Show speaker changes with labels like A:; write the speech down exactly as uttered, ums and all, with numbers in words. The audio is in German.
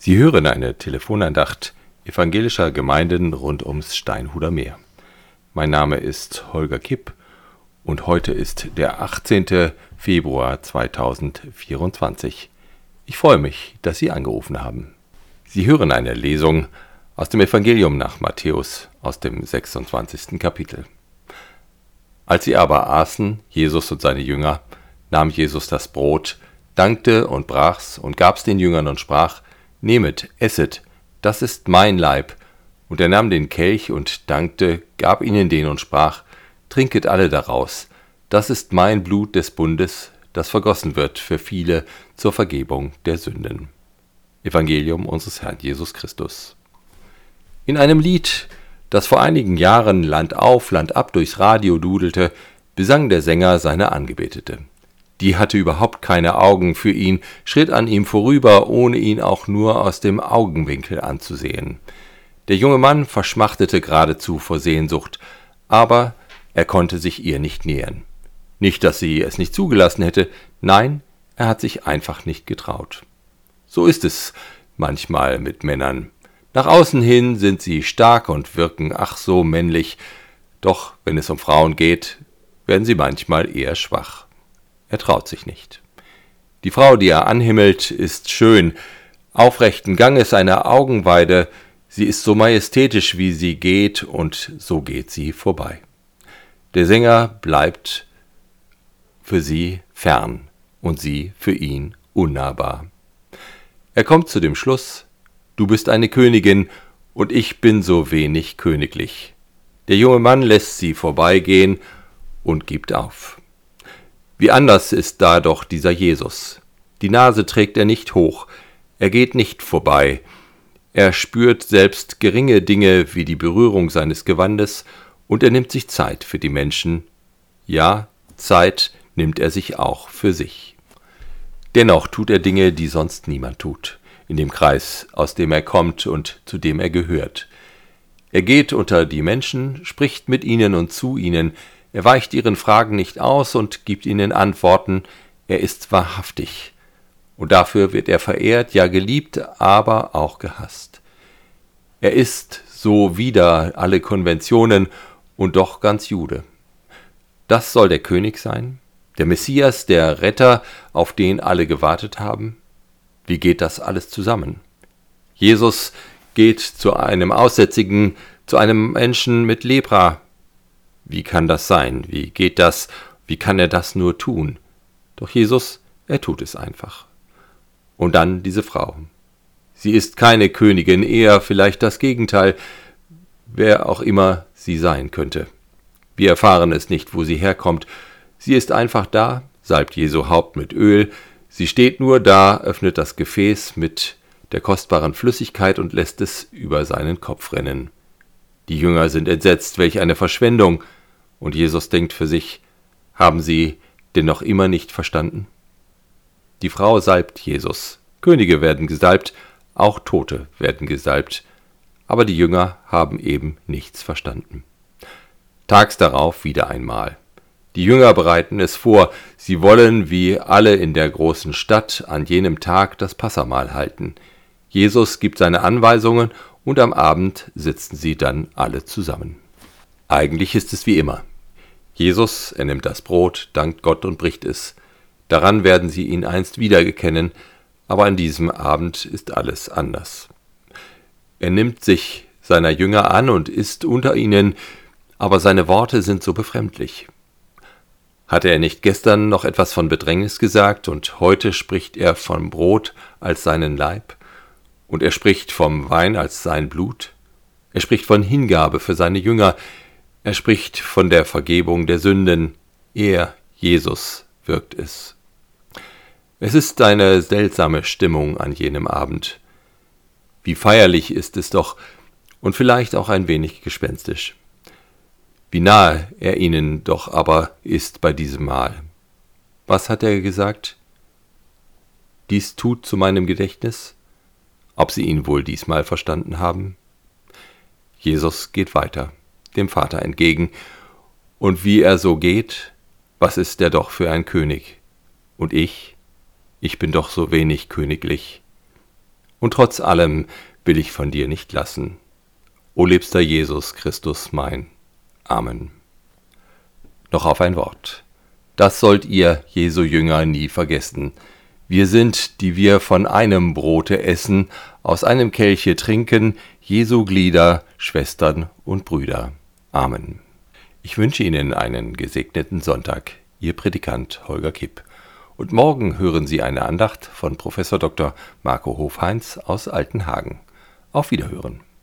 A: Sie hören eine Telefonandacht evangelischer Gemeinden rund ums Steinhuder Meer. Mein Name ist Holger Kipp und heute ist der achtzehnte Februar zweitausendvierundzwanzig. Ich freue mich, dass Sie angerufen haben. Sie hören eine Lesung aus dem Evangelium nach Matthäus aus dem sechsundzwanzigsten Kapitel. Als sie aber aßen, Jesus und seine Jünger, nahm Jesus das Brot, dankte und brach's und gab's den Jüngern und sprach: Nehmet, esset, das ist mein Leib. Und er nahm den Kelch und dankte, gab ihnen den und sprach: Trinket alle daraus, das ist mein Blut des Bundes, das vergossen wird für viele zur Vergebung der Sünden. Evangelium unseres Herrn Jesus Christus. In einem Lied, das vor einigen Jahren Land auf, Land ab durchs Radio dudelte, besang der Sänger seine Angebetete. Die hatte überhaupt keine Augen für ihn, schritt an ihm vorüber, ohne ihn auch nur aus dem Augenwinkel anzusehen. Der junge Mann verschmachtete geradezu vor Sehnsucht, aber er konnte sich ihr nicht nähern. Nicht, dass sie es nicht zugelassen hätte, nein, er hat sich einfach nicht getraut. So ist es manchmal mit Männern. Nach außen hin sind sie stark und wirken ach so männlich, doch wenn es um Frauen geht, werden sie manchmal eher schwach. Er traut sich nicht. Die Frau, die er anhimmelt, ist schön, aufrechten Ganges eine Augenweide, sie ist so majestätisch, wie sie geht, und so geht sie vorbei. Der Sänger bleibt für sie fern und sie für ihn unnahbar. Er kommt zu dem Schluss: Du bist eine Königin und ich bin so wenig königlich. Der junge Mann lässt sie vorbeigehen und gibt auf. Wie anders ist da doch dieser Jesus. Die Nase trägt er nicht hoch, er geht nicht vorbei. Er spürt selbst geringe Dinge wie die Berührung seines Gewandes und er nimmt sich Zeit für die Menschen. Ja, Zeit nimmt er sich auch für sich. Dennoch tut er Dinge, die sonst niemand tut, in dem Kreis, aus dem er kommt und zu dem er gehört. Er geht unter die Menschen, spricht mit ihnen und zu ihnen. Er weicht ihren Fragen nicht aus und gibt ihnen Antworten. Er ist wahrhaftig. Und dafür wird er verehrt, ja geliebt, aber auch gehasst. Er ist so wider alle Konventionen und doch ganz Jude. Das soll der König sein? Der Messias, der Retter, auf den alle gewartet haben? Wie geht das alles zusammen? Jesus geht zu einem Aussätzigen, zu einem Menschen mit Lepra. Wie kann das sein? Wie geht das? Wie kann er das nur tun? Doch Jesus, er tut es einfach. Und dann diese Frau. Sie ist keine Königin, eher vielleicht das Gegenteil, wer auch immer sie sein könnte. Wir erfahren es nicht, wo sie herkommt. Sie ist einfach da, salbt Jesu Haupt mit Öl. Sie steht nur da, öffnet das Gefäß mit der kostbaren Flüssigkeit und lässt es über seinen Kopf rinnen. Die Jünger sind entsetzt, welch eine Verschwendung. Und Jesus denkt für sich: Haben sie denn noch immer nicht verstanden? Die Frau salbt Jesus. Könige werden gesalbt, auch Tote werden gesalbt. Aber die Jünger haben eben nichts verstanden. Tags darauf wieder einmal. Die Jünger bereiten es vor, sie wollen wie alle in der großen Stadt an jenem Tag das Passahmahl halten. Jesus gibt seine Anweisungen und am Abend sitzen sie dann alle zusammen. Eigentlich ist es wie immer. Jesus, er nimmt das Brot, dankt Gott und bricht es. Daran werden sie ihn einst wiedererkennen, aber an diesem Abend ist alles anders. Er nimmt sich seiner Jünger an und ist unter ihnen, aber seine Worte sind so befremdlich. Hatte er nicht gestern noch etwas von Bedrängnis gesagt und heute spricht er vom Brot als seinen Leib und er spricht vom Wein als sein Blut? Er spricht von Hingabe für seine Jünger, er spricht von der Vergebung der Sünden. Er, Jesus, wirkt es. Es ist eine seltsame Stimmung an jenem Abend. Wie feierlich ist es doch und vielleicht auch ein wenig gespenstisch. Wie nahe er ihnen doch aber ist bei diesem Mahl. Was hat er gesagt? Dies tut zu meinem Gedächtnis? Ob sie ihn wohl diesmal verstanden haben? Jesus geht weiter, dem Vater entgegen. Und wie er so geht, was ist er doch für ein König? Und ich? Ich bin doch so wenig königlich. Und trotz allem will ich von dir nicht lassen. O liebster Jesus Christus mein. Amen. Noch auf ein Wort. Das sollt ihr, Jesu Jünger, nie vergessen. Wir sind, die wir von einem Brote essen, aus einem Kelche trinken, Jesu Glieder, Schwestern und Brüder. Amen. Ich wünsche Ihnen einen gesegneten Sonntag. Ihr Predikant Holger Kipp. Und morgen hören Sie eine Andacht von Professor Doktor Marco Hofheinz aus Altenhagen. Auf Wiederhören.